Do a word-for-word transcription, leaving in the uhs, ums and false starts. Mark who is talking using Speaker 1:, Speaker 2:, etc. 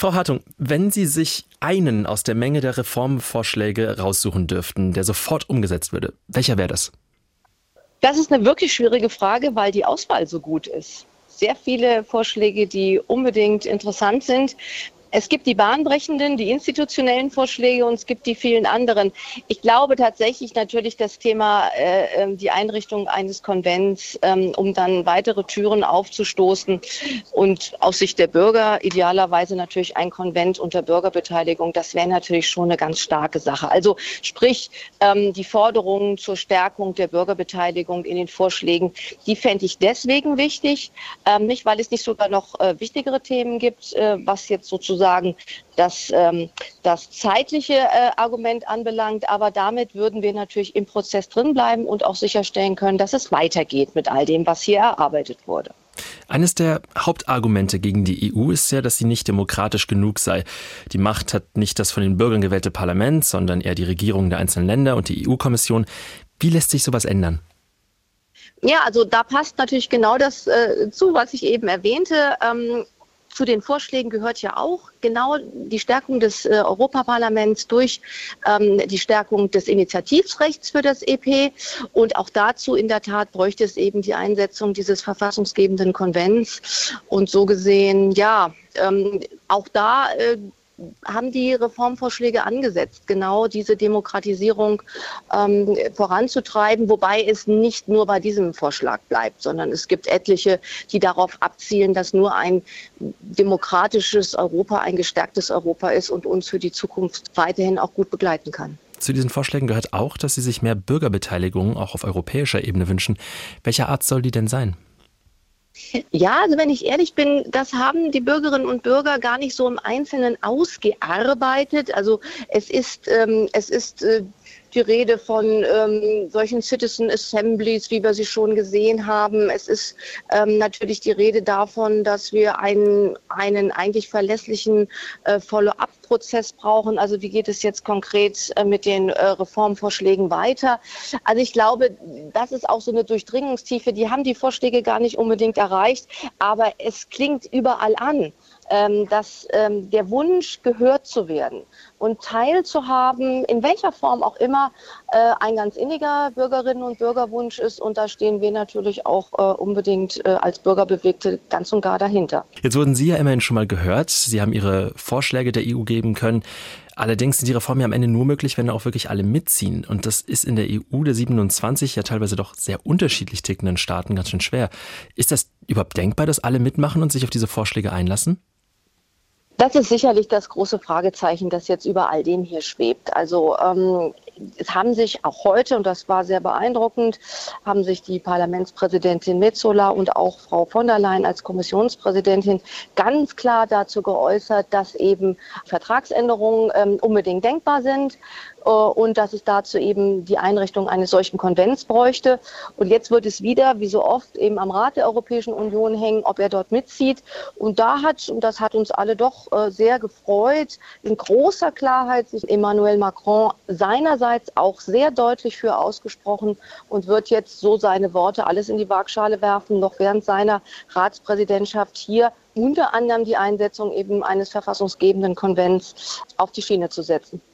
Speaker 1: Frau Hartung, wenn Sie sich einen aus der Menge der Reformvorschläge raussuchen dürften, der sofort umgesetzt würde, welcher wäre das?
Speaker 2: Das ist eine wirklich schwierige Frage, weil die Auswahl so gut ist. Sehr viele Vorschläge, die unbedingt interessant sind. Es gibt die bahnbrechenden, die institutionellen Vorschläge und es gibt die vielen anderen. Ich glaube tatsächlich natürlich das Thema äh, die Einrichtung eines Konvents, ähm, um dann weitere Türen aufzustoßen und aus Sicht der Bürger idealerweise natürlich ein Konvent unter Bürgerbeteiligung. Das wäre natürlich schon eine ganz starke Sache. Also sprich ähm, die Forderungen zur Stärkung der Bürgerbeteiligung in den Vorschlägen, die fände ich deswegen wichtig, ähm, nicht weil es nicht sogar noch äh, wichtigere Themen gibt, äh, was jetzt sozusagen sagen, dass ähm, das zeitliche äh, Argument anbelangt, aber damit würden wir natürlich im Prozess drinbleiben und auch sicherstellen können, dass es weitergeht mit all dem, was hier erarbeitet wurde.
Speaker 1: Eines der Hauptargumente gegen die E U ist ja, dass sie nicht demokratisch genug sei. Die Macht hat nicht das von den Bürgern gewählte Parlament, sondern eher die Regierungen der einzelnen Länder und die E U-Kommission. Wie lässt sich sowas ändern?
Speaker 2: Ja, also da passt natürlich genau das äh, zu, was ich eben erwähnte. Ähm, Zu den Vorschlägen gehört ja auch genau die Stärkung des äh, Europaparlaments durch ähm, die Stärkung des Initiativrechts für das E P. Und auch dazu in der Tat bräuchte es eben die Einsetzung dieses verfassungsgebenden Konvents. Und so gesehen, ja, ähm, auch da äh, haben die Reformvorschläge angesetzt, genau diese Demokratisierung ähm, voranzutreiben, wobei es nicht nur bei diesem Vorschlag bleibt, sondern es gibt etliche, die darauf abzielen, dass nur ein demokratisches Europa, ein gestärktes Europa ist und uns für die Zukunft weiterhin auch gut begleiten kann.
Speaker 1: Zu diesen Vorschlägen gehört auch, dass Sie sich mehr Bürgerbeteiligung auch auf europäischer Ebene wünschen. Welcher Art soll die denn sein?
Speaker 2: Ja, also wenn ich ehrlich bin, das haben die Bürgerinnen und Bürger gar nicht so im Einzelnen ausgearbeitet. Also es ist, ähm, es ist äh, die Rede von ähm, solchen Citizen Assemblies, wie wir sie schon gesehen haben. Es ist ähm, natürlich die Rede davon, dass wir einen, einen eigentlich verlässlichen äh, Follow-up-Prozess brauchen. Also wie geht es jetzt konkret äh, mit den äh, Reformvorschlägen weiter? Also ich glaube, das ist auch so eine Durchdringungstiefe. Die haben die Vorschläge gar nicht unbedingt erreicht, aber es klingt überall an, ähm, dass ähm, der Wunsch, gehört zu werden und teilzuhaben, in welcher Form auch immer, äh, ein ganz inniger Bürgerinnen- und Bürgerwunsch ist. Und da stehen wir natürlich auch äh, unbedingt äh, als Bürgerbewegte ganz und gar dahinter.
Speaker 1: Jetzt wurden Sie ja immerhin schon mal gehört. Sie haben Ihre Vorschläge der E U geben können. Allerdings sind die Reformen ja am Ende nur möglich, wenn auch wirklich alle mitziehen. Und das ist in der E U der siebenundzwanzig, ja teilweise doch sehr unterschiedlich tickenden Staaten ganz schön schwer. Ist das überhaupt denkbar, dass alle mitmachen und sich auf diese Vorschläge einlassen?
Speaker 2: Das ist sicherlich das große Fragezeichen, das jetzt über all dem hier schwebt. Also ähm, es haben sich auch heute, und das war sehr beeindruckend, haben sich die Parlamentspräsidentin Metsola und auch Frau von der Leyen als Kommissionspräsidentin ganz klar dazu geäußert, dass eben Vertragsänderungen ähm, unbedingt denkbar sind äh, und dass es dazu eben die Einrichtung eines solchen Konvents bräuchte. Und jetzt wird es wieder, wie so oft, eben am Rat der Europäischen Union hängen, ob er dort mitzieht. Und da hat, und das hat uns alle doch äh, sehr gefreut, in großer Klarheit sich Emmanuel Macron seinerseits auch sehr deutlich für ausgesprochen und wird jetzt so seine Worte alles in die Waagschale werfen, noch während seiner Ratspräsidentschaft hier unter anderem die Einsetzung eben eines verfassungsgebenden Konvents auf die Schiene zu setzen.